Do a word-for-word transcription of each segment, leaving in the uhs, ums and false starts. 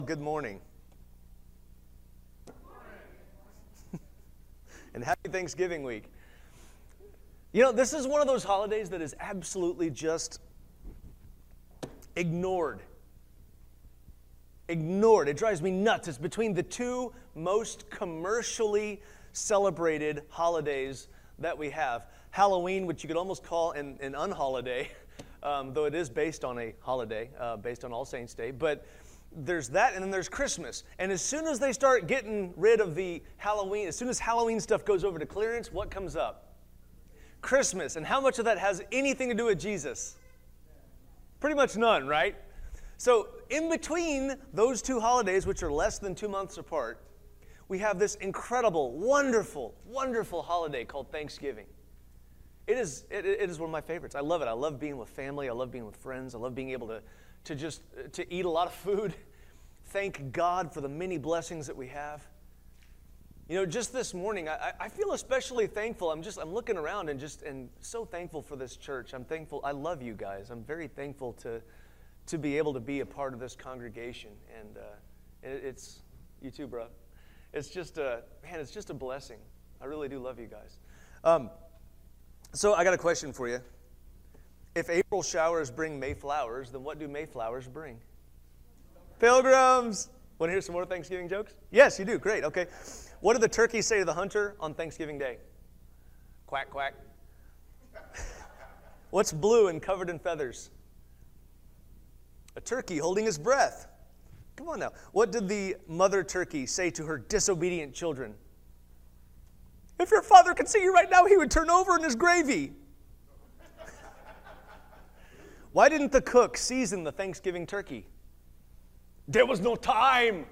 Good morning. And happy Thanksgiving week. You know, this is one of those holidays that is absolutely just ignored. Ignored. It drives me nuts. It's between the two most commercially celebrated holidays that we have. Halloween, which you could almost call an, an unholiday, um, though it is based on a holiday, uh, based on All Saints' Day. But there's that, and then there's Christmas. And as soon as they start getting rid of the Halloween, as soon as Halloween stuff goes over to clearance, what comes up? Christmas. And how much of that has anything to do with Jesus? Pretty much none, right? So in between those two holidays, which are less than two months apart, we have this incredible, wonderful, wonderful holiday called Thanksgiving. It is, it, it is one of my favorites. I love it. I love being with family. I love being with friends. I love being able to to just to eat a lot of food. Thank God for the many blessings that we have. You know, just this morning, I, I feel especially thankful. I'm just, I'm looking around and just, and so thankful for this church. I'm thankful. I love you guys. I'm very thankful to, to be able to be a part of this congregation. And uh, it, it's, you too, bro. It's just a, man, it's just a blessing. I really do love you guys. Um, so I got a question for you. If April showers bring Mayflowers, then what do Mayflowers bring? Pilgrims. Want to hear some more Thanksgiving jokes? Yes, you do. Great. Okay. What did the turkey say to the hunter on Thanksgiving Day? Quack, quack. What's blue and covered in feathers? A turkey holding his breath. Come on now. What did the mother turkey say to her disobedient children? If your father could see you right now, he would turn over in his gravy. Why didn't the cook season the Thanksgiving turkey? There was no time.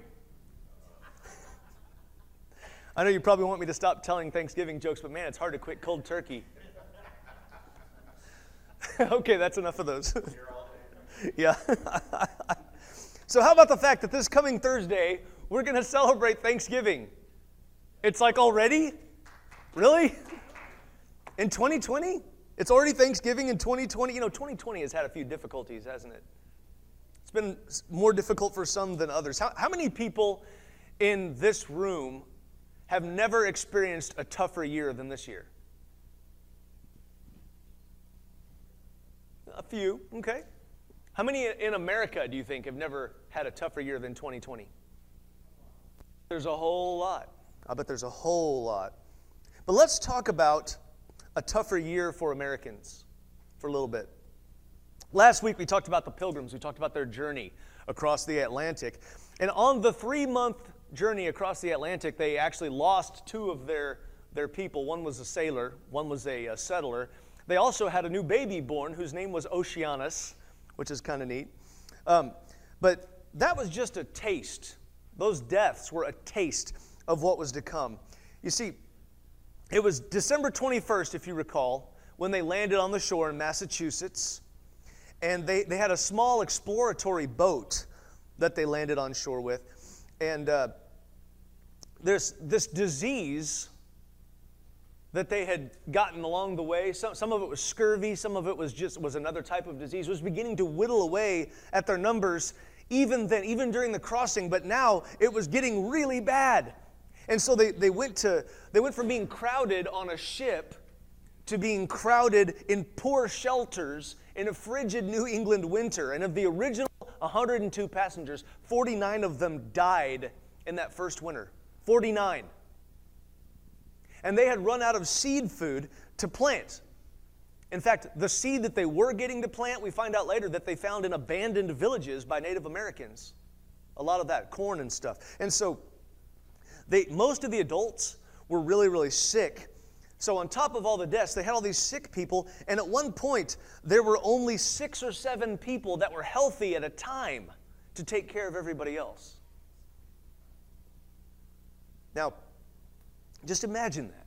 I know you probably want me to stop telling Thanksgiving jokes, but man, it's hard to quit cold turkey. Okay, that's enough of those. Yeah. So how about the fact that this coming Thursday, we're going to celebrate Thanksgiving? It's like already? Really? In twenty twenty? It's already Thanksgiving in twenty twenty. You know, twenty twenty has had a few difficulties, hasn't it? It's been more difficult for some than others. How, how many people in this room have never experienced a tougher year than this year? A few, okay. How many in America do you think have never had a tougher year than twenty twenty? There's a whole lot. I bet there's a whole lot. But let's talk about a tougher year for Americans for a little bit. Last week we talked about the Pilgrims. We talked about their journey across the Atlantic. And on the three-month journey across the Atlantic, they actually lost two of their, their people. One was a sailor, one was a, a settler. They also had a new baby born whose name was Oceanus, which is kind of neat. Um, but that was just a taste. Those deaths were a taste of what was to come. You see, it was December twenty-first, if you recall, when they landed on the shore in Massachusetts. And they, they had a small exploratory boat that they landed on shore with. And uh, there's this disease that they had gotten along the way. Some, some of it was scurvy. Some of it was just was another type of disease. It was beginning to whittle away at their numbers even then, even during the crossing. But now it was getting really bad. And so they, they went to they went from being crowded on a ship to being crowded in poor shelters in a frigid New England winter. And of the original one hundred two passengers, forty-nine of them died in that first winter. forty-nine. And they had run out of seed food to plant. In fact, the seed that they were getting to plant, we find out later that they found in abandoned villages by Native Americans. A lot of that, corn and stuff. And so They, most of the adults were really, really sick. So on top of all the deaths, they had all these sick people, and at one point, there were only six or seven people that were healthy at a time to take care of everybody else. Now, just imagine that.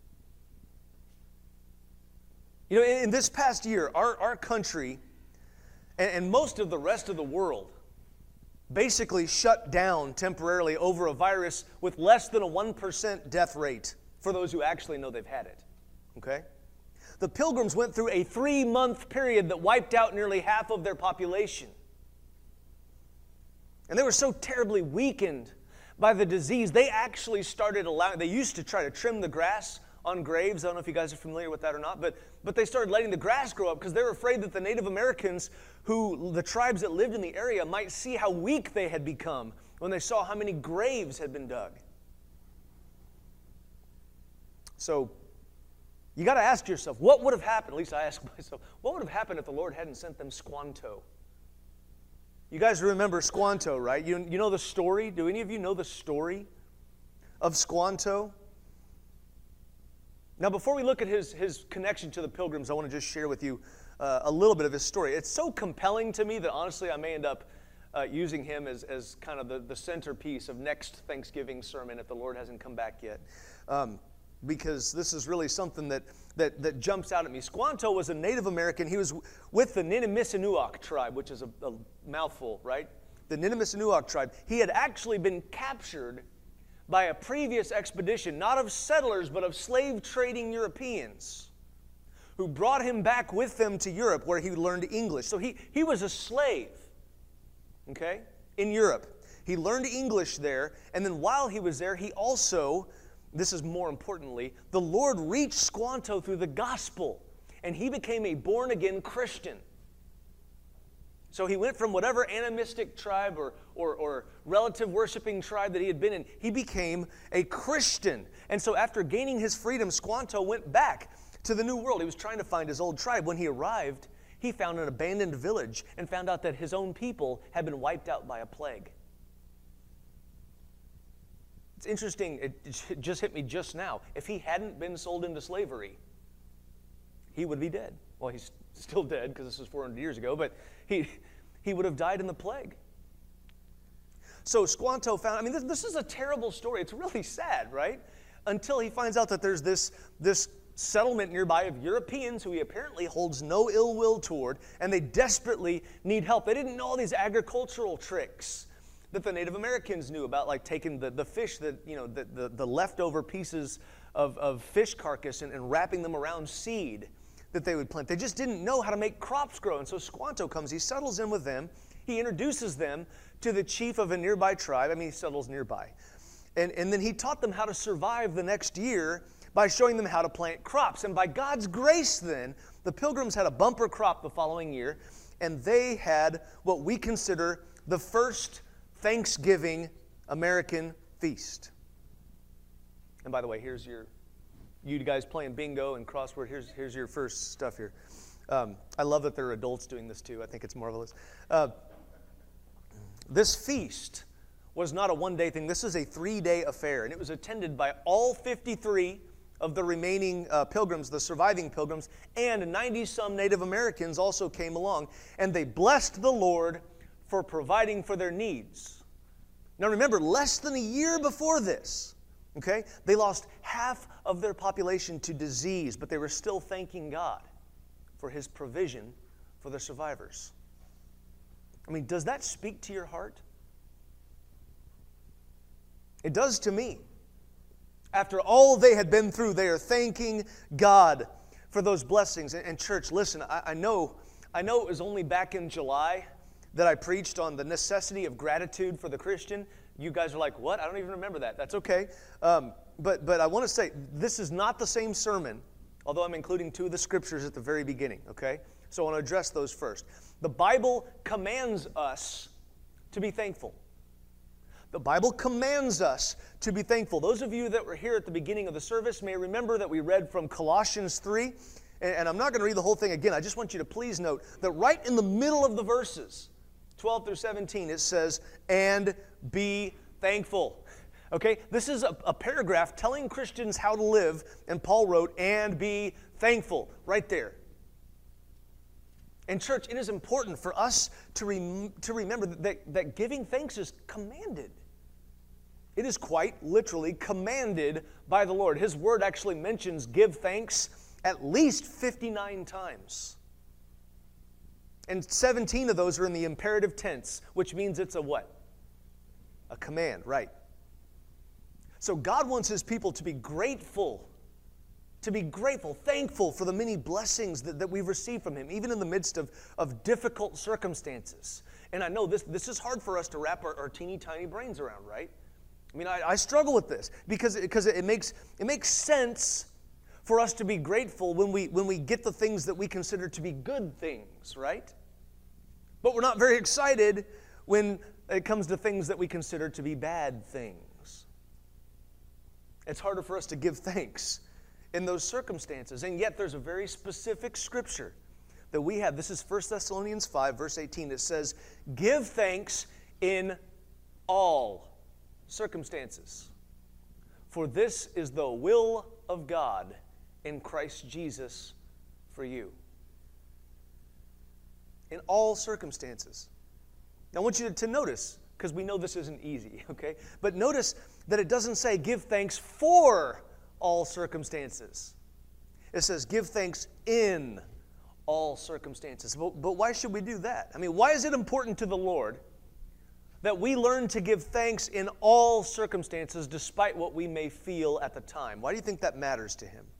You know, in, in this past year, our, our country and, and most of the rest of the world basically shut down temporarily over a virus with less than a one percent death rate for those who actually know they've had it. Okay? The Pilgrims went through a three-month period that wiped out nearly half of their population. And they were so terribly weakened by the disease, they actually started allowing, they used to try to trim the grass on graves. I don't know if you guys are familiar with that or not, but, but they started letting the grass grow up because they were afraid that the Native Americans, who the tribes that lived in the area, might see how weak they had become when they saw how many graves had been dug. So you got to ask yourself, what would have happened? At least I ask myself, what would have happened if the Lord hadn't sent them Squanto? You guys remember Squanto, right? You, you know the story? Do any of you know the story of Squanto? Now, before we look at his, his connection to the Pilgrims, I want to just share with you uh, a little bit of his story. It's so compelling to me that honestly I may end up uh, using him as, as kind of the, the centerpiece of next Thanksgiving sermon if the Lord hasn't come back yet. Um, because this is really something that, that, that jumps out at me. Squanto was a Native American. He was with the Ninimissanuak tribe, which is a, a mouthful, right? The Ninimissanuak tribe. He had actually been captured by a previous expedition, not of settlers, but of slave-trading Europeans, who brought him back with them to Europe, where he learned English. So he, he was a slave, okay, in Europe. He learned English there, and then while he was there, he also, this is more importantly, the Lord reached Squanto through the gospel, and he became a born-again Christian. So he went from whatever animistic tribe or, or, or relative worshiping tribe that he had been in, he became a Christian. And so after gaining his freedom, Squanto went back to the New World. He was trying to find his old tribe. When he arrived, he found an abandoned village and found out that his own people had been wiped out by a plague. It's interesting, it just hit me just now. If he hadn't been sold into slavery, he would be dead. Well, he's still dead because this was four hundred years ago, but he, he would have died in the plague. So Squanto found, I mean, this, this is a terrible story. It's really sad, right? Until he finds out that there's this, this settlement nearby of Europeans who he apparently holds no ill will toward, and they desperately need help. They didn't know all these agricultural tricks that the Native Americans knew about, like taking the, the fish, that you know, the, the, the leftover pieces of, of fish carcass and, and wrapping them around seed that they would plant. They just didn't know how to make crops grow. And so Squanto comes, he settles in with them, he introduces them to the chief of a nearby tribe. I mean, he settles nearby. And, and then he taught them how to survive the next year by showing them how to plant crops. And by God's grace then, the Pilgrims had a bumper crop the following year, and they had what we consider the first Thanksgiving American feast. And by the way, here's your, you guys playing bingo and crossword, here's, here's your first stuff here. Um, I love that there are adults doing this too. I think it's marvelous. Uh, this feast was not a one-day thing. This is a three-day affair, and it was attended by all fifty-three of the remaining uh, pilgrims, the surviving pilgrims, and ninety-some Native Americans also came along, and they blessed the Lord for providing for their needs. Now remember, less than a year before this, okay, they lost half of their population to disease, but they were still thanking God for His provision for the survivors. I mean, does that speak to your heart? It does to me. After all they had been through, they are thanking God for those blessings. And, and church, listen, I, I know, I know it was only back in July that I preached on the necessity of gratitude for the Christian. You guys are like, what? I don't even remember that. That's okay. Um, but, but I want to say, this is not the same sermon, although I'm including two of the scriptures at the very beginning, okay? So I want to address those first. The Bible commands us to be thankful. The Bible commands us to be thankful. Those of you that were here at the beginning of the service may remember that we read from Colossians three, and I'm not going to read the whole thing again. I just want you to please note that right in the middle of the verses, twelve through seventeen, it says, and be thankful. Okay, this is a, a paragraph telling Christians how to live, and Paul wrote, and be thankful, right there. And church, it is important for us to, rem- to remember that, that giving thanks is commanded. It is quite literally commanded by the Lord. His word actually mentions give thanks at least fifty-nine times. And seventeen of those are in the imperative tense, which means it's a what? A command, right? So God wants His people to be grateful to be grateful, thankful for the many blessings that, that we've received from Him, even in the midst of, of difficult circumstances. And I know this, this is hard for us to wrap our, our teeny tiny brains around, right? I mean, I, I struggle with this because, because it, makes, it makes sense for us to be grateful when we, when we get the things that we consider to be good things, right? But we're not very excited when it comes to things that we consider to be bad things. It's harder for us to give thanks in those circumstances. And yet there's a very specific scripture that we have. This is First Thessalonians five, verse eighteen. It says, give thanks in all circumstances, for this is the will of God in Christ Jesus for you. In all circumstances. Now I want you to notice, because we know this isn't easy, okay? But notice that it doesn't say give thanks for all circumstances. It says give thanks in all circumstances. But, but why should we do that? I mean, why is it important to the Lord that we learn to give thanks in all circumstances despite what we may feel at the time? Why do you think that matters to Him?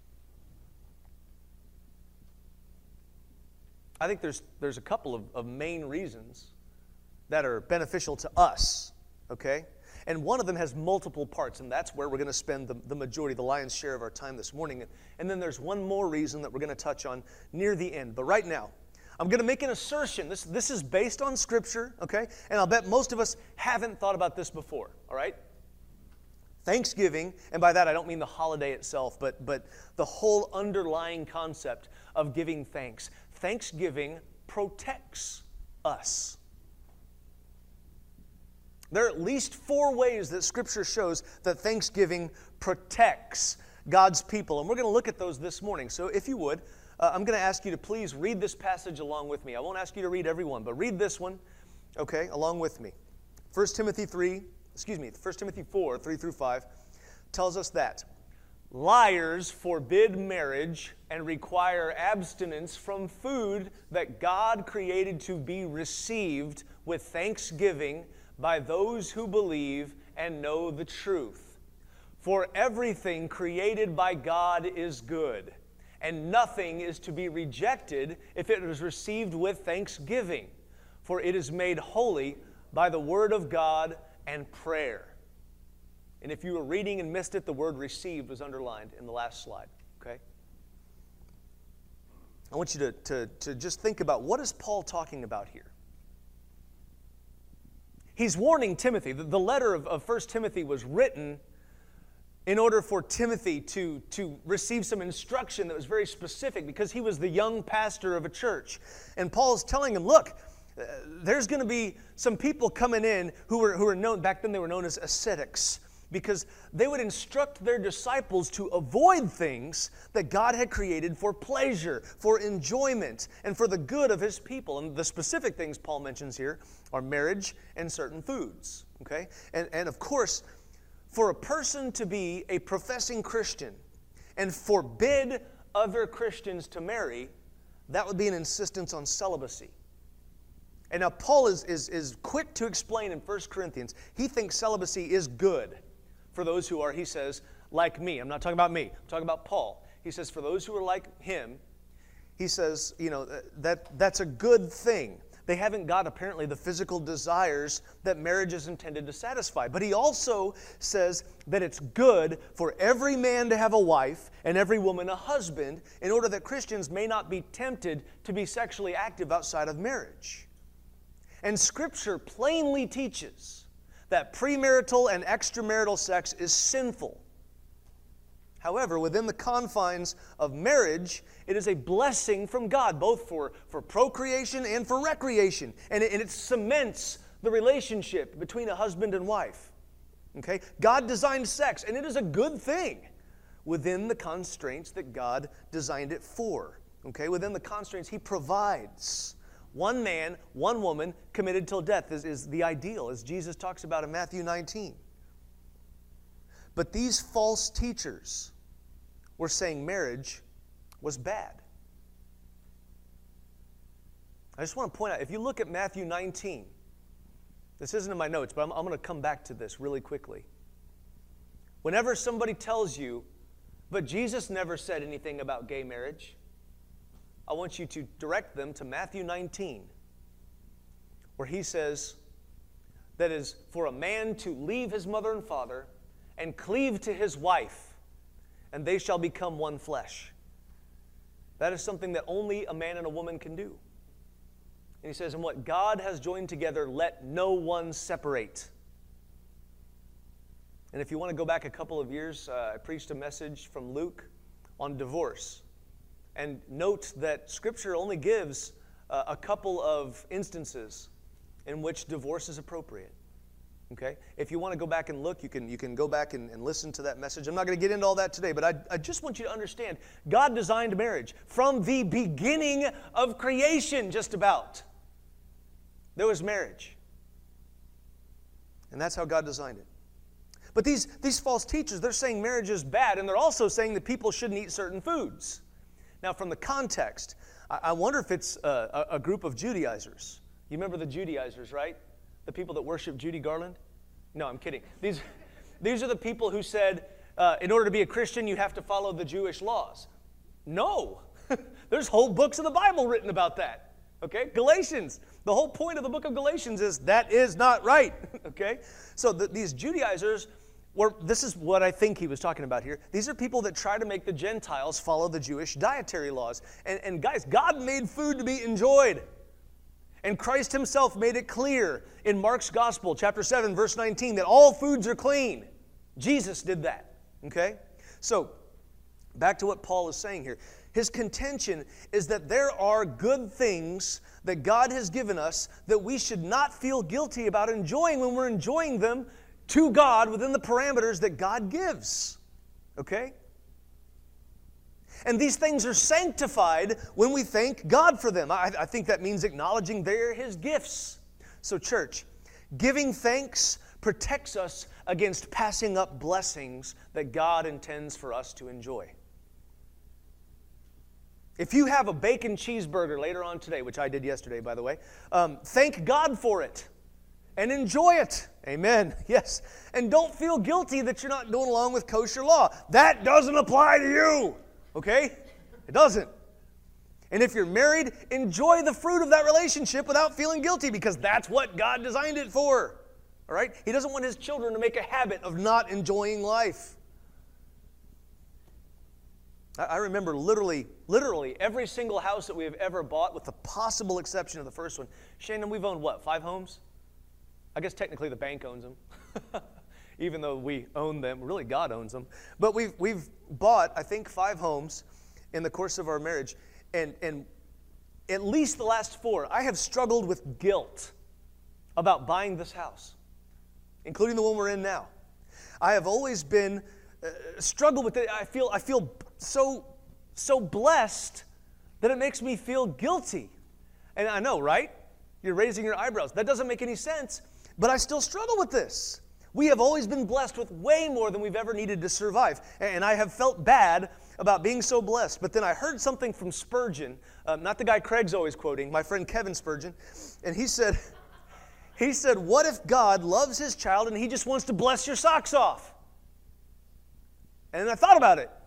I think there's, there's a couple of, of main reasons that are beneficial to us, okay? And one of them has multiple parts, and that's where we're going to spend the, the majority, the lion's share of our time this morning. And then there's one more reason that we're going to touch on near the end. But right now, I'm going to make an assertion. This, this is based on Scripture, okay? And I'll bet most of us haven't thought about this before, all right? Thanksgiving, and by that I don't mean the holiday itself, but, but the whole underlying concept of giving thanks. Thanksgiving protects us. There are at least four ways that Scripture shows that Thanksgiving protects God's people. And we're going to look at those this morning. So if you would, uh, I'm going to ask you to please read this passage along with me. I won't ask you to read every one, but read this one, okay, along with me. First Timothy three, excuse me, First Timothy four, three through five, tells us that liars forbid marriage and require abstinence from food that God created to be received with thanksgiving by those who believe and know the truth. For everything created by God is good, and nothing is to be rejected if it is received with thanksgiving, for it is made holy by the word of God and prayer. And if you were reading and missed it, the word received was underlined in the last slide, okay? I want you to, to, to just think about, what is Paul talking about here? He's warning Timothy. The letter of, of First Timothy was written in order for Timothy to, to receive some instruction that was very specific because he was the young pastor of a church. And Paul's telling him, look, uh, there's going to be some people coming in who were, who were known, back then they were known as ascetics, because they would instruct their disciples to avoid things that God had created for pleasure, for enjoyment, and for the good of His people. And the specific things Paul mentions here are marriage and certain foods. Okay? And, and of course, for a person to be a professing Christian and forbid other Christians to marry, that would be an insistence on celibacy. And now Paul is, is, is quick to explain in First Corinthians, he thinks celibacy is good for those who are, he says, like me. I'm not talking about me. I'm talking about Paul. He says, for those who are like him, he says, you know, that that's a good thing. They haven't got, apparently, the physical desires that marriage is intended to satisfy. But he also says that it's good for every man to have a wife and every woman a husband in order that Christians may not be tempted to be sexually active outside of marriage. And Scripture plainly teaches that premarital and extramarital sex is sinful. However, within the confines of marriage, it is a blessing from God, both for, for procreation and for recreation. And it, and it cements the relationship between a husband and wife. Okay? God designed sex, and it is a good thing within the constraints that God designed it for. Okay? Within the constraints He provides. One man, one woman, committed till death is, is the ideal, as Jesus talks about in Matthew nineteen. But these false teachers were saying marriage was bad. I just want to point out, if you look at Matthew nineteen, this isn't in my notes, but I'm, I'm going to come back to this really quickly. Whenever somebody tells you But Jesus never said anything about gay marriage. I want you to direct them to Matthew nineteen, where he says that is for a man to leave his mother and father and cleave to his wife, and they shall become one flesh. That is something that only a man and a woman can do. And he says, and what God has joined together, let no one separate. And if you want to go back a couple of years, uh, I preached a message from Luke on divorce. And note that Scripture only gives uh, a couple of instances in which divorce is appropriate. Okay? If you want to go back and look, you can, you can go back and, and listen to that message. I'm not going to get into all that today, but I, I just want you to understand, God designed marriage from the beginning of creation, just about. There was marriage. And that's how God designed it. But these, these false teachers, they're saying marriage is bad, and they're also saying that people shouldn't eat certain foods. Now, from the context, I, I wonder if it's a, a, a group of Judaizers. You remember the Judaizers, right? The people that worship Judy Garland? No, I'm kidding. These, these are the people who said, uh, in order to be a Christian, you have to follow the Jewish laws. No. There's whole books of the Bible written about that. Okay? Galatians. The whole point of the book of Galatians is that is not right. Okay? So the, these Judaizers were, this is what I think he was talking about here. These are people that try to make the Gentiles follow the Jewish dietary laws. And, and guys, God made food to be enjoyed. And Christ himself made it clear in Mark's Gospel, chapter seven, verse nineteen, that all foods are clean. Jesus did that. Okay? So, back to what Paul is saying here. His contention is that there are good things that God has given us that we should not feel guilty about enjoying when we're enjoying them to God within the parameters that God gives. Okay? And these things are sanctified when we thank God for them. I, I think that means acknowledging they're His gifts. So, church, giving thanks protects us against passing up blessings that God intends for us to enjoy. If you have a bacon cheeseburger later on today, which I did yesterday, by the way, um, thank God for it and enjoy it. Amen. Yes. And don't feel guilty that you're not going along with kosher law. That doesn't apply to you. Okay? It doesn't. And if you're married, enjoy the fruit of that relationship without feeling guilty, because that's what God designed it for. All right? He doesn't want His children to make a habit of not enjoying life. I remember literally, literally every single house that we have ever bought, with the possible exception of the first one. Shannon, we've owned what, five homes? I guess technically the bank owns them. Even though we own them, really God owns them. But we've we've bought, I think, five homes in the course of our marriage. And, and at least the last four, I have struggled with guilt about buying this house, including the one we're in now. I have always been, uh, struggled with it. I feel, I feel so, so blessed that it makes me feel guilty. And I know, right? You're raising your eyebrows. That doesn't make any sense. But I still struggle with this. We have always been blessed with way more than we've ever needed to survive. And I have felt bad about being so blessed. But then I heard something from Spurgeon, uh, not the guy Craig's always quoting, my friend Kevin Spurgeon. And he said, he said, what if God loves His child and He just wants to bless your socks off? And I thought about it.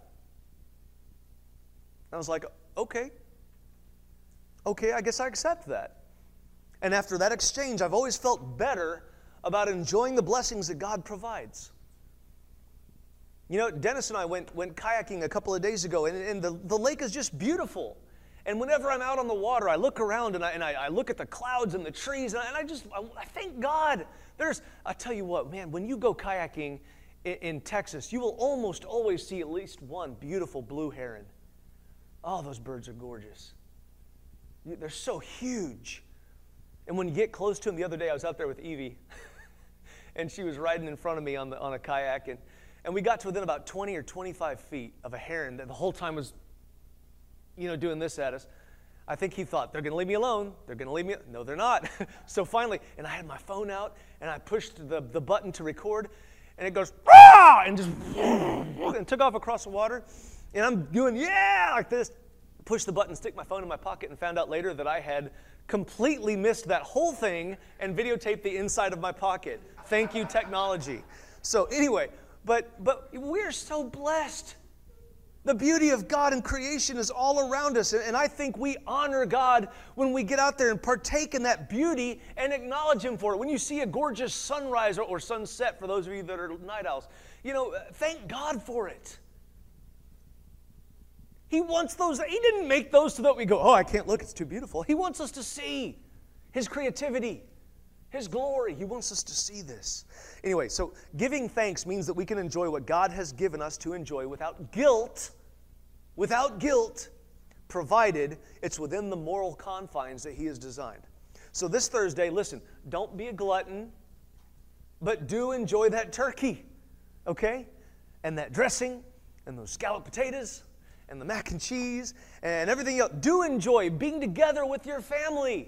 I was like, okay. Okay, I guess I accept that. And after that exchange, I've always felt better about enjoying the blessings that God provides. You know, Dennis and I went, went kayaking a couple of days ago, and, and the, the lake is just beautiful. And whenever I'm out on the water, I look around and I, and I, I look at the clouds and the trees, and I, and I just, I, I thank God. There's, I tell you what, man, when you go kayaking in, in Texas, you will almost always see at least one beautiful blue heron. Oh, those birds are gorgeous. They're so huge. And when you get close to them, the other day I was out there with Evie, and she was riding in front of me on the on a kayak, and, and we got to within about twenty or twenty-five feet of a heron that the whole time was, you know, doing this at us. I think he thought, they're going to leave me alone. They're going to leave me. No, they're not. So finally, and I had my phone out, and I pushed the, the button to record, and it goes, ah! And just and took off across the water. And I'm doing, yeah, like this. Push the button, stick my phone in my pocket, and found out later that I had completely missed that whole thing and videotaped the inside of my pocket. Thank you, technology. So anyway, but but we're so blessed. The beauty of God in creation is all around us. And I think we honor God when we get out there and partake in that beauty and acknowledge Him for it. When you see a gorgeous sunrise or sunset, for those of you that are night owls, you know, thank God for it. He wants those. He didn't make those so that we go, oh, I can't look, it's too beautiful. He wants us to see His creativity, His glory. He wants us to see this. Anyway, so giving thanks means that we can enjoy what God has given us to enjoy without guilt, without guilt, provided it's within the moral confines that He has designed. So this Thursday, listen, don't be a glutton, but do enjoy that turkey, okay? And that dressing, and those scalloped potatoes, and the mac and cheese, and everything else. Do enjoy being together with your family.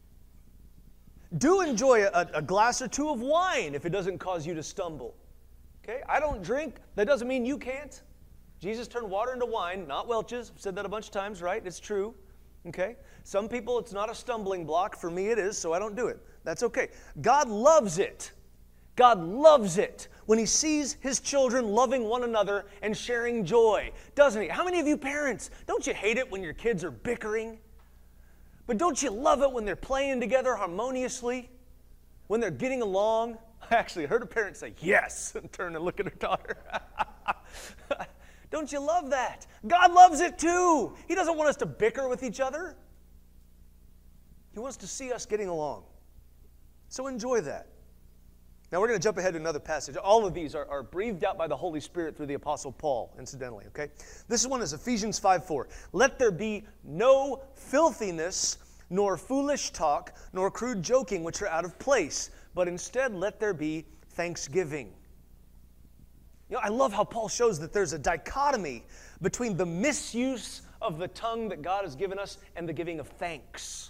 Do enjoy a, a glass or two of wine if it doesn't cause you to stumble. Okay? I don't drink. That doesn't mean you can't. Jesus turned water into wine, not Welch's. I've said that a bunch of times, right? It's true. Okay? Some people, it's not a stumbling block. For me, it is, so I don't do it. That's okay. God loves it. God loves it when He sees His children loving one another and sharing joy, doesn't He? How many of you parents, don't you hate it when your kids are bickering? But don't you love it when they're playing together harmoniously? When they're getting along? I actually heard a parent say yes and turn and look at her daughter. Don't you love that? God loves it too. He doesn't want us to bicker with each other. He wants to see us getting along. So enjoy that. Now we're going to jump ahead to another passage. All of these are, are breathed out by the Holy Spirit through the Apostle Paul, incidentally, okay? This one is Ephesians five four. Let there be no filthiness, nor foolish talk, nor crude joking, which are out of place, but instead let there be thanksgiving. You know, I love how Paul shows that there's a dichotomy between the misuse of the tongue that God has given us and the giving of thanks.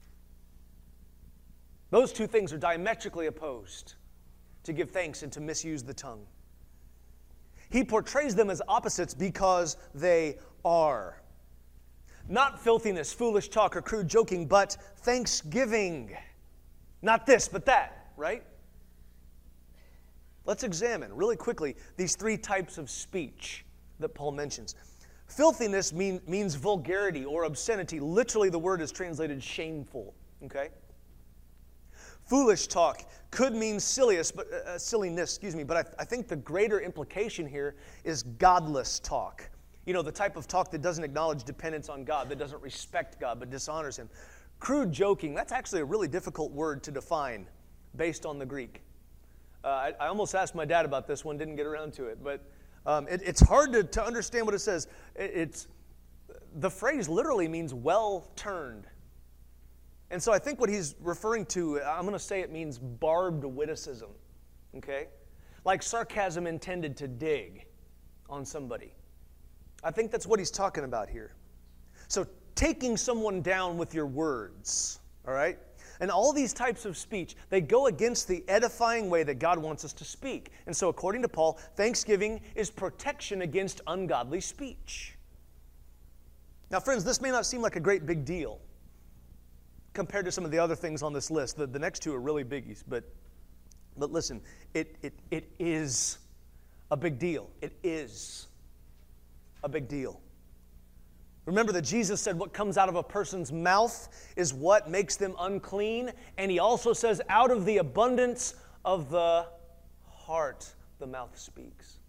Those two things are diametrically opposed. To give thanks and to misuse the tongue. He portrays them as opposites because they are. Not filthiness, foolish talk, or crude joking, but thanksgiving. Not this, but that, right? Let's examine really quickly these three types of speech that Paul mentions. Filthiness mean, means vulgarity or obscenity. Literally, the word is translated shameful, okay? Foolish talk could mean silliest, but, uh, silliness, excuse me, but I, I think the greater implication here is godless talk. You know, the type of talk that doesn't acknowledge dependence on God, that doesn't respect God, but dishonors Him. Crude joking, that's actually a really difficult word to define based on the Greek. Uh, I, I almost asked my dad about this one, didn't get around to it, but um, it, it's hard to, to understand what it says. It, it's, the phrase literally means well turned. And so I think what he's referring to, I'm going to say it means barbed witticism, okay? Like sarcasm intended to dig on somebody. I think that's what he's talking about here. So taking someone down with your words, all right? And all these types of speech, they go against the edifying way that God wants us to speak. And so according to Paul, thanksgiving is protection against ungodly speech. Now friends, this may not seem like a great big deal compared to some of the other things on this list. The, the next two are really biggies, but but listen, it, it it is a big deal. It is a big deal. Remember that Jesus said what comes out of a person's mouth is what makes them unclean, and He also says out of the abundance of the heart the mouth speaks.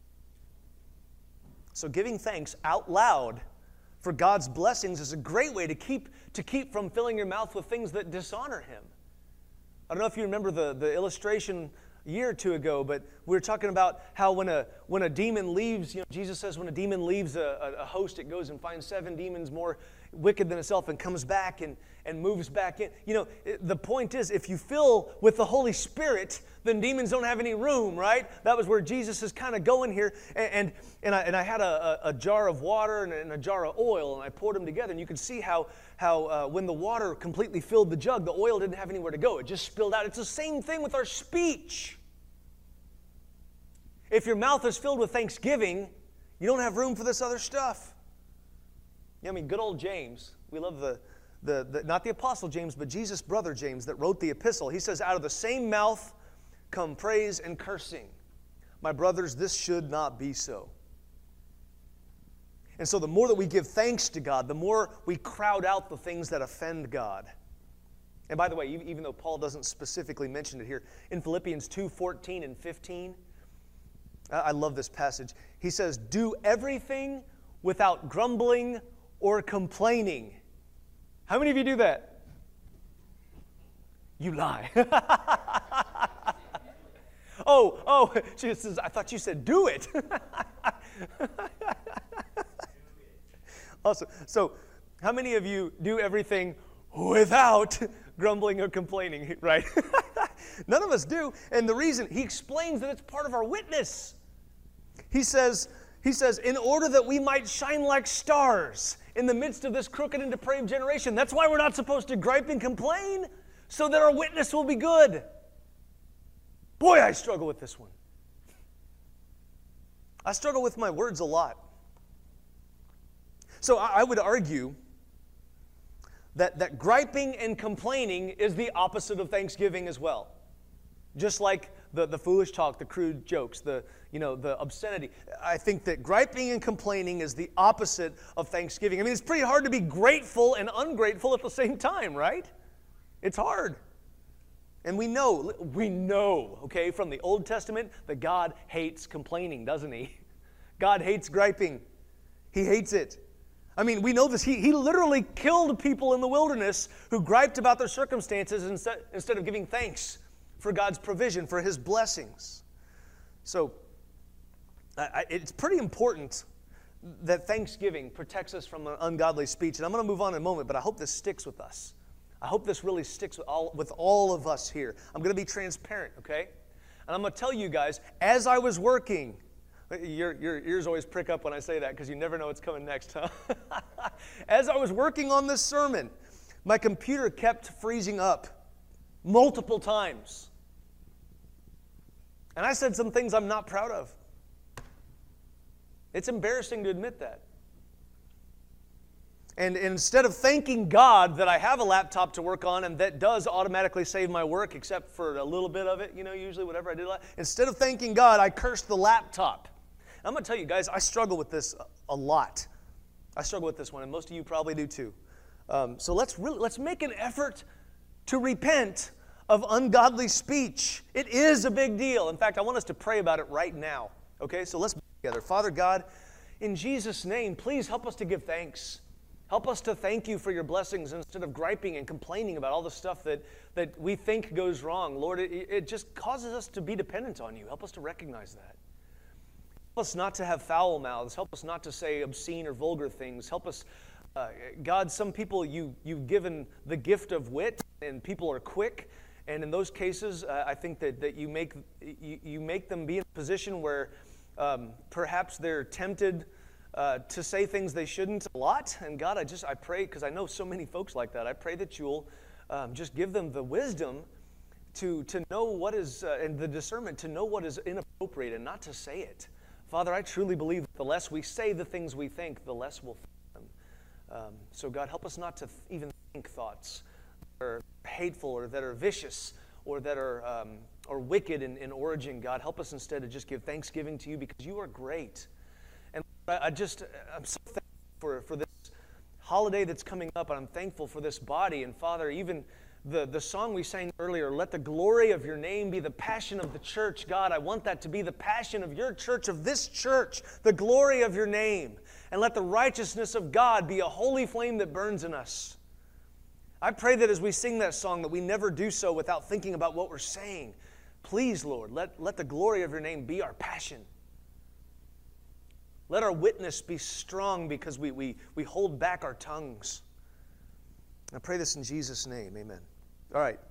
So giving thanks out loud for God's blessings is a great way to keep to keep from filling your mouth with things that dishonor Him. I don't know if you remember the, the illustration a year or two ago, but we were talking about how when a when a demon leaves, you know, Jesus says when a demon leaves a, a, a host, it goes and finds seven demons more wicked than itself and comes back and, and moves back in. You know, it, the point is, if you fill with the Holy Spirit, then demons don't have any room, right? That was where Jesus is kind of going here. And and, and, I, and I had a, a, a jar of water and a, and a jar of oil, and I poured them together, and you could see how, how uh, when the water completely filled the jug, the oil didn't have anywhere to go. It just spilled out. It's the same thing with our speech. If your mouth is filled with thanksgiving, you don't have room for this other stuff. Yeah, I mean, good old James. We love the, the, the, not the Apostle James, but Jesus' brother James that wrote the epistle. He says, out of the same mouth come praise and cursing. My brothers, this should not be so. And so the more that we give thanks to God, the more we crowd out the things that offend God. And by the way, even though Paul doesn't specifically mention it here, in Philippians two fourteen and fifteen, I love this passage. He says, do everything without grumbling or complaining. How many of you do that? You lie. oh, oh, she says, I thought you said do it. Also, so how many of you do everything without grumbling or complaining, right? None of us do. And the reason, he explains that it's part of our witness. He says, he says, in order that we might shine like stars in the midst of this crooked and depraved generation. That's why we're not supposed to gripe and complain, so that our witness will be good. Boy, I struggle with this one. I struggle with my words a lot. So I would argue that, that griping and complaining is the opposite of thanksgiving as well. Just like the, the foolish talk, the crude jokes, the, you know, the obscenity. I think that griping and complaining is the opposite of thanksgiving. I mean, it's pretty hard to be grateful and ungrateful at the same time, right? It's hard. And we know, we know, okay, from the Old Testament that God hates complaining, doesn't he? God hates griping. He hates it. I mean, we know this. He, he literally killed people in the wilderness who griped about their circumstances instead, instead of giving thanks for God's provision, for His blessings. So, I, it's pretty important that thanksgiving protects us from an ungodly speech. And I'm going to move on in a moment, but I hope this sticks with us. I hope this really sticks with all, with all of us here. I'm going to be transparent, okay? And I'm going to tell you guys, as I was working, your, your ears always prick up when I say that because you never know what's coming next, huh? As I was working on this sermon, my computer kept freezing up multiple times. And I said some things I'm not proud of. It's embarrassing to admit that. And instead of thanking God that I have a laptop to work on and that does automatically save my work, except for a little bit of it, you know, usually whatever I did, instead of thanking God, I cursed the laptop. And I'm going to tell you guys, I struggle with this a lot. I struggle with this one, and most of you probably do too. Um, so let's really let's make an effort to repent of ungodly speech. It is a big deal. In fact, I want us to pray about it right now. Okay, so let's be together. Father God, in Jesus' name, please help us to give thanks. Help us to thank you for your blessings instead of griping and complaining about all the stuff that, that we think goes wrong. Lord, it, it just causes us to be dependent on you. Help us to recognize that. Help us not to have foul mouths. Help us not to say obscene or vulgar things. Help us, uh, God, some people you, you've given the gift of wit, and people are quick. And in those cases, uh, I think that, that you, make, you, you make them be in a position where um, perhaps they're tempted Uh, to say things they shouldn't a lot. And God, I just, I pray, because I know so many folks like that, I pray that you'll um, just give them the wisdom to, to know what is, uh, and the discernment to know what is inappropriate and not to say it. Father, I truly believe that the less we say the things we think, the less we'll think them. Um, so God, help us not to th- even think thoughts that are hateful or that are vicious or that are um, or wicked in, in origin. God, help us instead to just give thanksgiving to you because you are great. And I just, I'm so thankful for, for this holiday that's coming up, and I'm thankful for this body. And Father, even the, the song we sang earlier, let the glory of your name be the passion of the church. God, I want that to be the passion of your church, of this church, the glory of your name. And let the righteousness of God be a holy flame that burns in us. I pray that as we sing that song, that we never do so without thinking about what we're saying. Please, Lord, let, let the glory of your name be our passion. Let our witness be strong because we, we, we hold back our tongues. I pray this in Jesus' name. Amen. All right.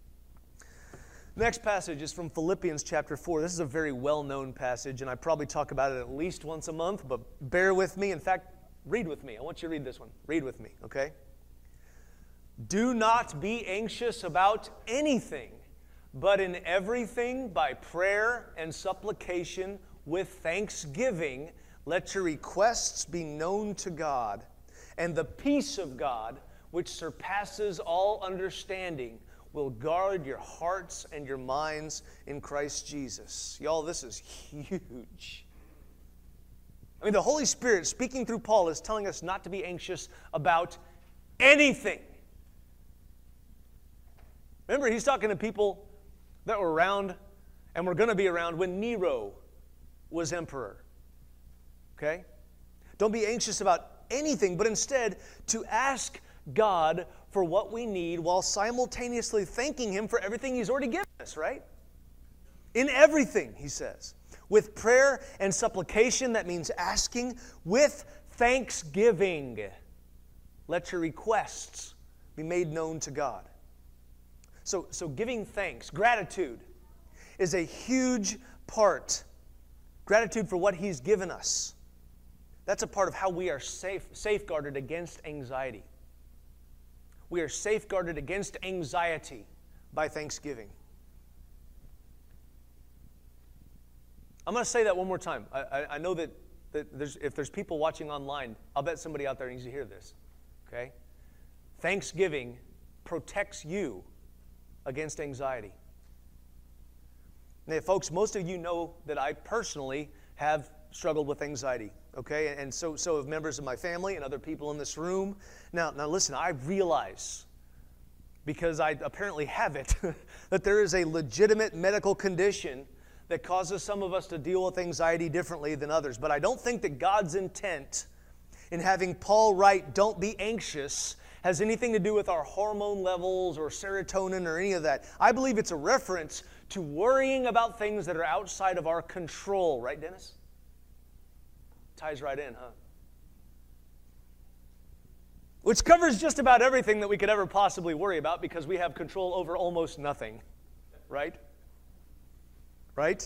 Next passage is from Philippians chapter four. This is a very well-known passage, and I probably talk about it at least once a month, but bear with me. In fact, read with me. I want you to read this one. Read with me, okay? Do not be anxious about anything, but in everything by prayer and supplication with thanksgiving, let your requests be known to God, and the peace of God, which surpasses all understanding, will guard your hearts and your minds in Christ Jesus. Y'all, this is huge. I mean, the Holy Spirit, speaking through Paul, is telling us not to be anxious about anything. Remember, he's talking to people that were around and were going to be around when Nero was emperor. Okay? Don't be anxious about anything, but instead to ask God for what we need while simultaneously thanking Him for everything He's already given us, right? In everything, he says. With prayer and supplication, that means asking. With thanksgiving, let your requests be made known to God. So, so giving thanks, gratitude, is a huge part. Gratitude for what He's given us. That's a part of how we are safe, safeguarded against anxiety. We are safeguarded against anxiety by thanksgiving. I'm going to say that one more time. I, I, I know that, that there's, if there's people watching online, I'll bet somebody out there needs to hear this. Okay? Thanksgiving protects you against anxiety. Now, folks, most of you know that I personally have struggled with anxiety. Okay? And so, so have members of my family and other people in this room. Now, now listen, I realize, because I apparently have it, that there is a legitimate medical condition that causes some of us to deal with anxiety differently than others. But I don't think that God's intent in having Paul write, "Don't be anxious," has anything to do with our hormone levels or serotonin or any of that. I believe it's a reference to worrying about things that are outside of our control. Right, Dennis? Ties right in, huh? Which covers just about everything that we could ever possibly worry about, because we have control over almost nothing. Right? Right?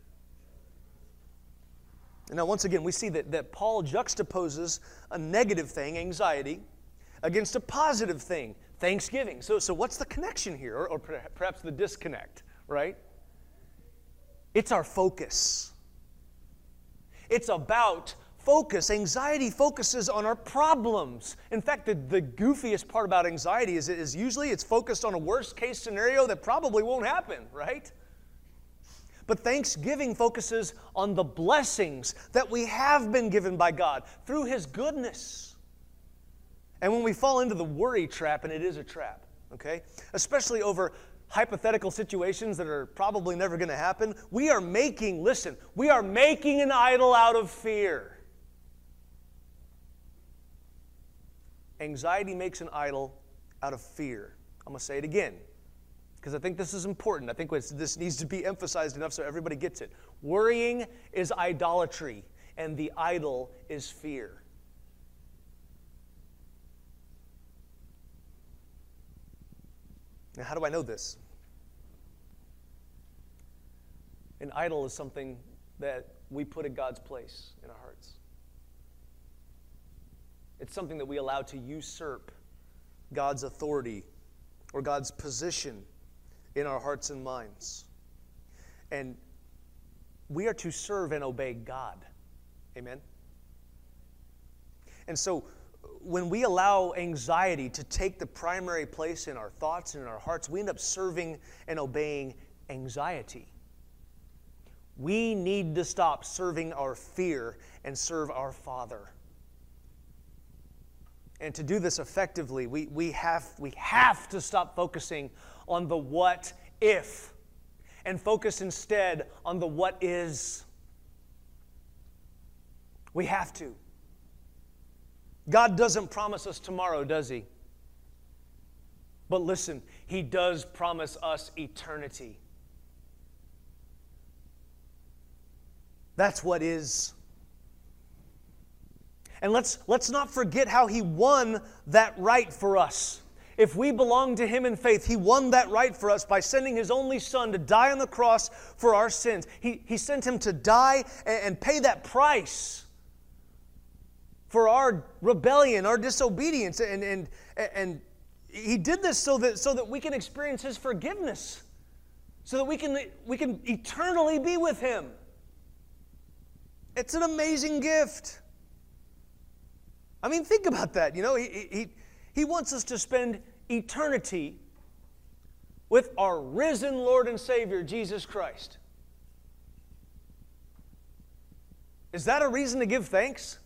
And now, once again, we see that, that Paul juxtaposes a negative thing, anxiety, against a positive thing, thanksgiving. So, so what's the connection here? Or, or perhaps the disconnect, right? It's our focus. It's about focus. Anxiety focuses on our problems. In fact, the, the goofiest part about anxiety is, is usually it's focused on a worst-case scenario that probably won't happen, right? But thanksgiving focuses on the blessings that we have been given by God through His goodness. And when we fall into the worry trap, and it is a trap, okay, especially over hypothetical situations that are probably never going to happen, we are making, listen, we are making an idol out of fear. Anxiety makes an idol out of fear. I'm going to say it again, because I think this is important. I think this needs to be emphasized enough so everybody gets it. Worrying is idolatry, and the idol is fear. Now, how do I know this? An idol is something that we put in God's place in our hearts. It's something that we allow to usurp God's authority or God's position in our hearts and minds. And we are to serve and obey God. Amen? And so, when we allow anxiety to take the primary place in our thoughts and in our hearts, we end up serving and obeying anxiety. We need to stop serving our fear and serve our Father. And to do this effectively, we, we, have, we have to stop focusing on the what if and focus instead on the what is. We have to. God doesn't promise us tomorrow, does He? But listen, He does promise us eternity. That's what is. And let's, let's not forget how He won that right for us. If we belong to Him in faith, He won that right for us by sending His only Son to die on the cross for our sins. He, he sent Him to die and, and pay that price for our rebellion, our disobedience, and, and, and He did this so that, so that we can experience His forgiveness, so that we can, we can eternally be with Him. It's an amazing gift. I mean, think about that. You know, he, he, he wants us to spend eternity with our risen Lord and Savior, Jesus Christ. Is that a reason to give thanks?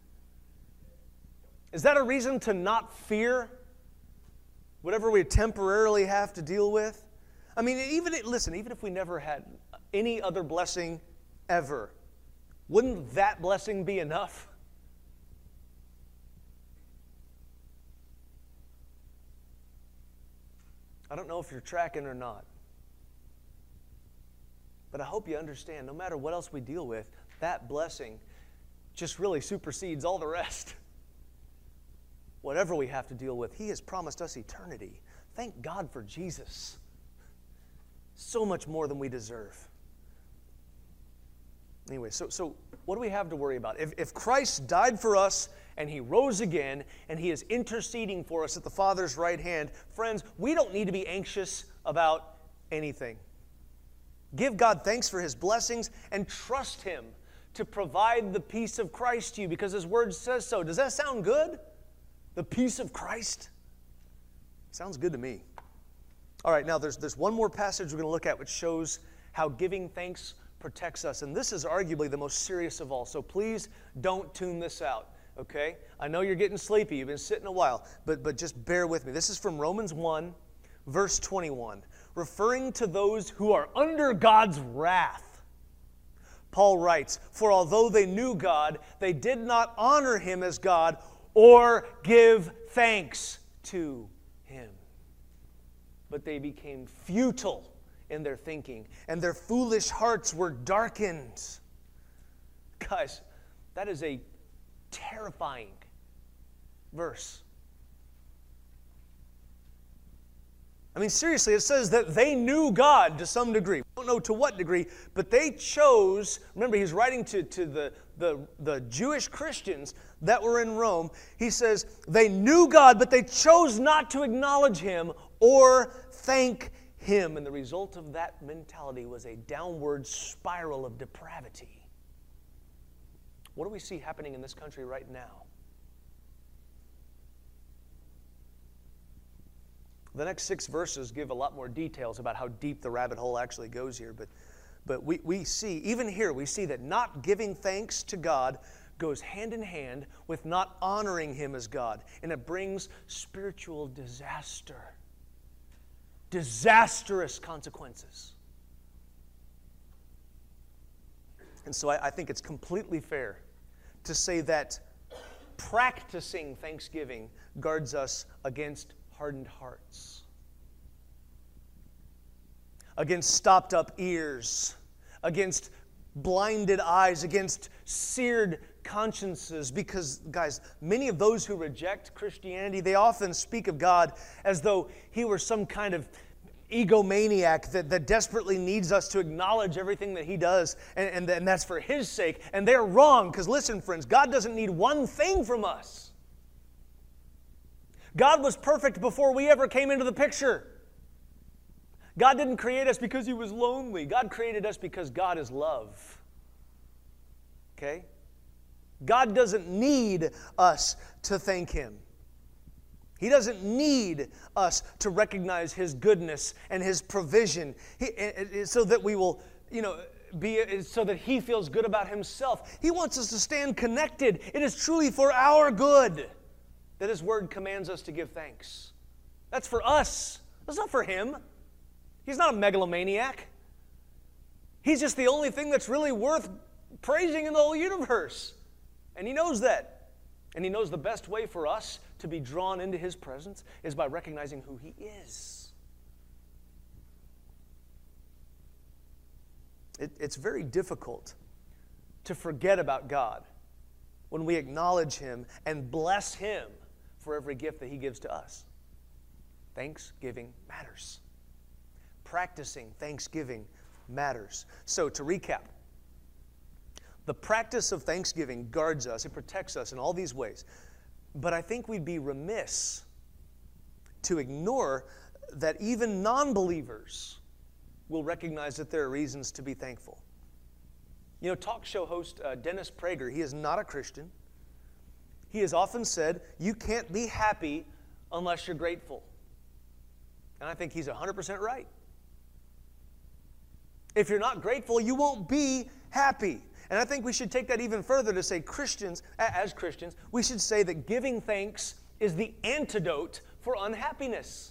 Is that a reason to not fear whatever we temporarily have to deal with? I mean, even listen, even if we never had any other blessing ever, wouldn't that blessing be enough? I don't know if you're tracking or not, but I hope you understand, no matter what else we deal with, that blessing just really supersedes all the rest. Whatever we have to deal with, He has promised us eternity. Thank God for Jesus. So much more than we deserve. Anyway, so, so what do we have to worry about? If, if Christ died for us and He rose again and He is interceding for us at the Father's right hand, friends, we don't need to be anxious about anything. Give God thanks for His blessings and trust Him to provide the peace of Christ to you because His Word says so. Does that sound good? The peace of Christ? Sounds good to me. All right, now there's, there's one more passage we're going to look at which shows how giving thanks protects us. And this is arguably the most serious of all. So please don't tune this out, okay? I know you're getting sleepy. You've been sitting a while. But, but just bear with me. This is from Romans one, verse twenty-one. Referring to those who are under God's wrath. Paul writes, "For although they knew God, they did not honor Him as God or give thanks to Him. But they became futile in their thinking, and their foolish hearts were darkened." Guys, that is a terrifying verse. I mean, seriously, it says that they knew God to some degree. We don't know to what degree, but they chose, remember he's writing to, to the, the, the Jewish Christians that were in Rome. He says they knew God, but they chose not to acknowledge Him or thank Him. And the result of that mentality was a downward spiral of depravity. What do we see happening in this country right now? The next six verses give a lot more details about how deep the rabbit hole actually goes here. But, but we, we see, even here, we see that not giving thanks to God goes hand in hand with not honoring Him as God. And it brings spiritual disaster. Disastrous consequences. And so I, I think it's completely fair to say that practicing thanksgiving guards us against hardened hearts, against stopped up ears, against blinded eyes, against seared consciences. Because, guys, many of those who reject Christianity, they often speak of God as though He were some kind of egomaniac that, that desperately needs us to acknowledge everything that He does, and, and, and that's for His sake. And they're wrong, because listen, friends, God doesn't need one thing from us. God was perfect before we ever came into the picture. God didn't create us because He was lonely. God created us because God is love. Okay? God doesn't need us to thank Him. He doesn't need us to recognize His goodness and His provision he, so that we will, you know, be so that He feels good about Himself. He wants us to stand connected. It is truly for our good that His Word commands us to give thanks. That's for us. That's not for Him. He's not a megalomaniac. He's just the only thing that's really worth praising in the whole universe. And He knows that. And He knows the best way for us to be drawn into His presence is by recognizing who He is. It, it's very difficult to forget about God when we acknowledge Him and bless Him for every gift that He gives to us. Thanksgiving matters. Practicing thanksgiving matters. So to recap, the practice of thanksgiving guards us, it protects us in all these ways. But I think we'd be remiss to ignore that even non-believers will recognize that there are reasons to be thankful. You know, talk show host uh, Dennis Prager, he is not a Christian. He has often said, you can't be happy unless you're grateful. And I think he's one hundred percent right. If you're not grateful, you won't be happy. And I think we should take that even further to say Christians, as Christians, we should say that giving thanks is the antidote for unhappiness.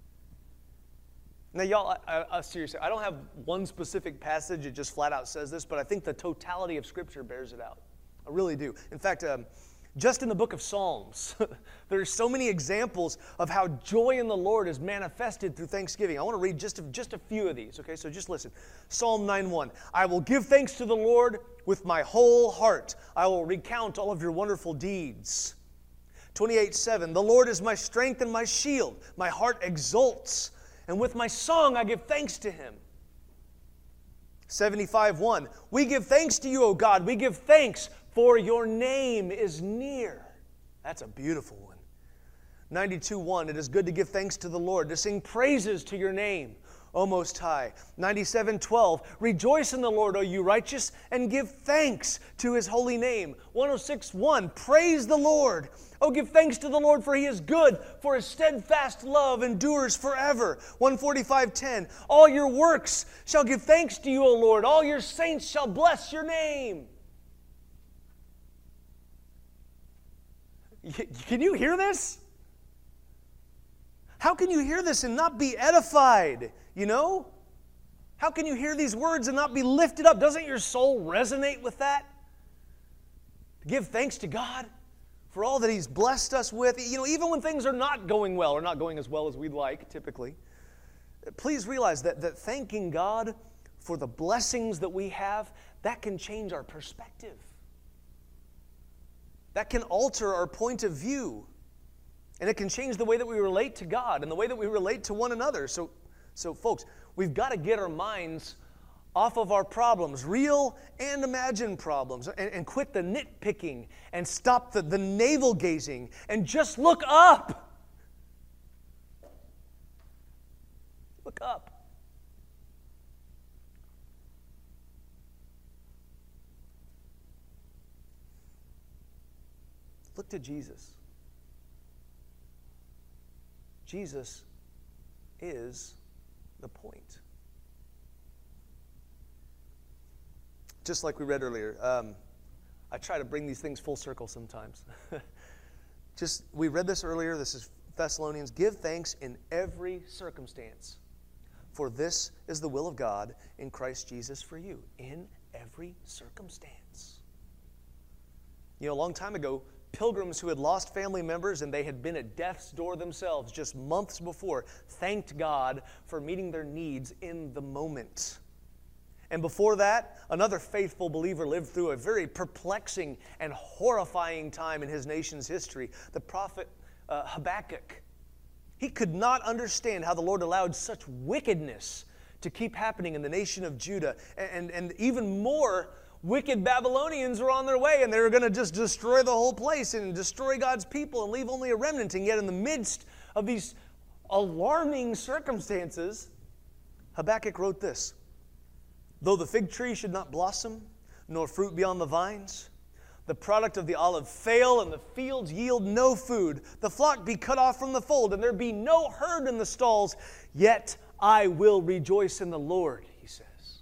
Now, y'all, I, I, seriously, I don't have one specific passage that just flat out says this, but I think the totality of Scripture bears it out. I really do. In fact, um, just in the book of Psalms, there are so many examples of how joy in the Lord is manifested through thanksgiving. I want to read just a, just a few of these, okay? So just listen. Psalm nine one, I will give thanks to the Lord with my whole heart. I will recount all of your wonderful deeds. twenty-eight seven, the Lord is my strength and my shield. My heart exults, and with my song I give thanks to Him. seventy-five one, we give thanks to you, O God. We give thanks, for your name is near. That's a beautiful one. ninety-two one, it is good to give thanks to the Lord, to sing praises to your name, O Most High. ninety-seven twelve, rejoice in the Lord, O you righteous, and give thanks to His holy name. one oh six one, praise the Lord. Oh, give thanks to the Lord, for He is good, for His steadfast love endures forever. one forty-five ten, all your works shall give thanks to you, O Lord. All your saints shall bless your name. Can you hear this? How can you hear this and not be edified, you know? How can you hear these words and not be lifted up? Doesn't your soul resonate with that? To give thanks to God for all that He's blessed us with, you know, even when things are not going well or not going as well as we'd like, typically. Please realize that, that thanking God for the blessings that we have, that can change our perspective. That can alter our point of view. And it can change the way that we relate to God and the way that we relate to one another. So, so folks, we've got to get our minds off of our problems, real and imagined problems, and, and quit the nitpicking and stop the, the navel-gazing and just look up. Look up. Look to Jesus. Jesus is the point. Just like we read earlier, um, I try to bring these things full circle sometimes. Just, we read this earlier. This is Thessalonians. Give thanks in every circumstance, for this is the will of God in Christ Jesus for you. In every circumstance. You know, a long time ago, pilgrims who had lost family members and they had been at death's door themselves just months before thanked God for meeting their needs in the moment. And before that, another faithful believer lived through a very perplexing and horrifying time in his nation's history, the prophet uh, Habakkuk. He could not understand how the Lord allowed such wickedness to keep happening in the nation of Judah. And, and, and even more, wicked Babylonians were on their way, and they were going to just destroy the whole place and destroy God's people and leave only a remnant. And yet in the midst of these alarming circumstances, Habakkuk wrote this: though the fig tree should not blossom, nor fruit be on the vines, the product of the olive fail, and the fields yield no food, the flock be cut off from the fold, and there be no herd in the stalls, yet I will rejoice in the Lord, he says.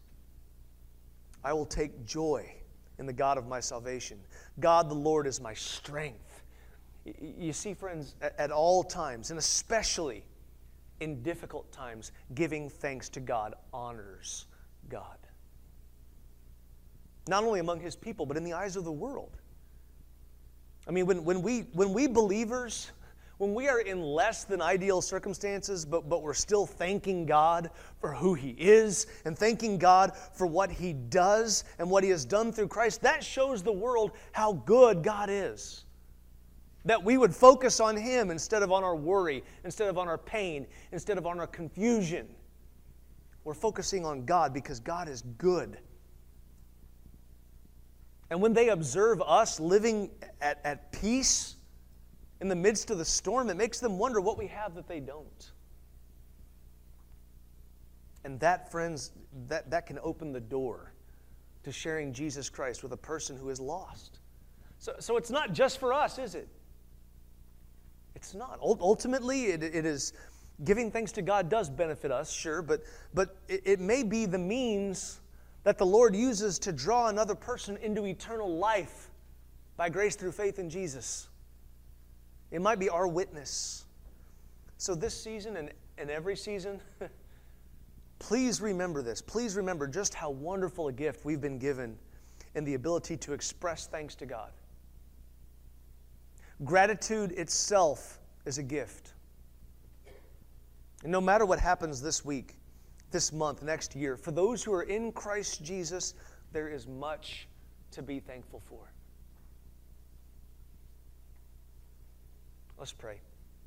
I will take joy in the God of my salvation. God the Lord is my strength. You see, friends, at all times, and especially in difficult times, giving thanks to God honors God. Not only among His people, but in the eyes of the world. I mean, when, when, we, when we believers, when we are in less than ideal circumstances, but, but we're still thanking God for who He is and thanking God for what He does and what He has done through Christ, that shows the world how good God is. That we would focus on Him instead of on our worry, instead of on our pain, instead of on our confusion. We're focusing on God because God is good. And when they observe us living at, at peace in the midst of the storm, it makes them wonder what we have that they don't. And that, friends, that, that can open the door to sharing Jesus Christ with a person who is lost. So, so it's not just for us, is it? It's not. Ultimately, it, it is giving thanks to God does benefit us, sure, but, but it, it may be the means that the Lord uses to draw another person into eternal life by grace through faith in Jesus. It might be our witness. So this season and, and every season, please remember this. Please remember just how wonderful a gift we've been given in the ability to express thanks to God. Gratitude itself is a gift. And no matter what happens this week, this month, next year, for those who are in Christ Jesus, there is much to be thankful for. Let's pray.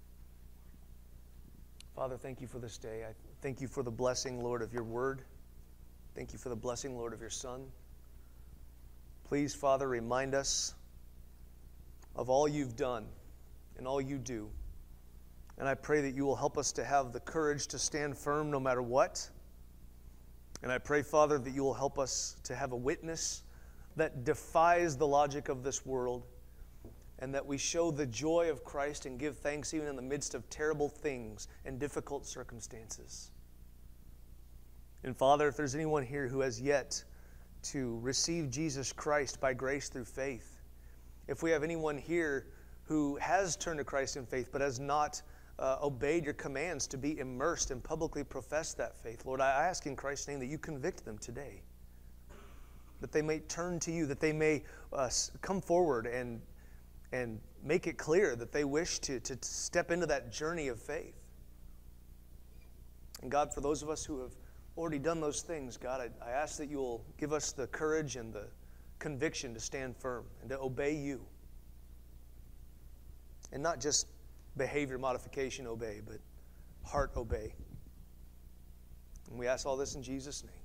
Father, thank you for this day. I thank you for the blessing, Lord, of your word. Thank you for the blessing, Lord, of your Son. Please, Father, remind us of all you've done and all you do. And I pray that you will help us to have the courage to stand firm no matter what. And I pray, Father, that you will help us to have a witness that defies the logic of this world, and that we show the joy of Christ and give thanks even in the midst of terrible things and difficult circumstances. And Father, if there's anyone here who has yet to receive Jesus Christ by grace through faith, if we have anyone here who has turned to Christ in faith but has not uh, obeyed your commands to be immersed and publicly profess that faith, Lord, I ask in Christ's name that you convict them today, that they may turn to you, that they may uh, come forward and and make it clear that they wish to, to step into that journey of faith. And God, for those of us who have already done those things, God, I, I ask that you will give us the courage and the conviction to stand firm and to obey you. And not just behavior modification obey, but heart obey. And we ask all this in Jesus' name.